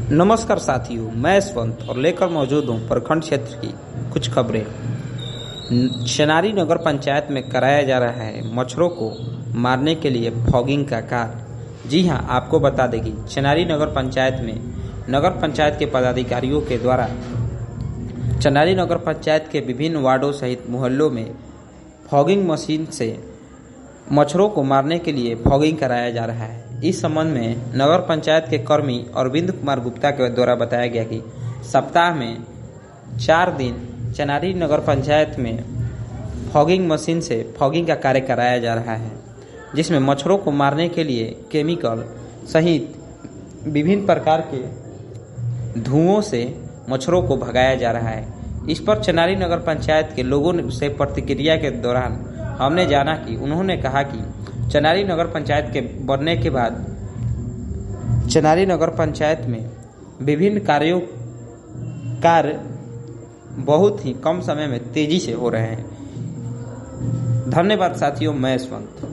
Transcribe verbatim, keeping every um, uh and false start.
नमस्कार साथियों, मैं यशवंत और लेकर मौजूद हूँ प्रखंड क्षेत्र की कुछ खबरें। चनारी नगर पंचायत में कराया जा रहा है मच्छरों को मारने के लिए फॉगिंग का कार्य। जी हां, आपको बता दें कि चनारी नगर पंचायत में नगर पंचायत के पदाधिकारियों के द्वारा चनारी नगर पंचायत के विभिन्न वार्डों सहित मोहल्लों में फॉगिंग मशीन से मच्छरों को मारने के लिए फॉगिंग कराया जा रहा है। इस संबंध में नगर पंचायत के कर्मी अरविंद कुमार गुप्ता के द्वारा बताया गया कि सप्ताह में चार दिन चनारी नगर पंचायत में फॉगिंग मशीन से फॉगिंग का कार्य कराया जा रहा है, जिसमें मच्छरों को मारने के लिए केमिकल सहित विभिन्न प्रकार के धुओं से मच्छरों को भगाया जा रहा है। इस पर चनारी नगर पंचायत के लोगों से प्रतिक्रिया के दौरान हमने जाना कि उन्होंने कहा कि चनारी नगर पंचायत के बनने के बाद चनारी नगर पंचायत में विभिन्न कार्यों कार्य बहुत ही कम समय में तेजी से हो रहे हैं। धन्यवाद साथियों, मैं यशवंत।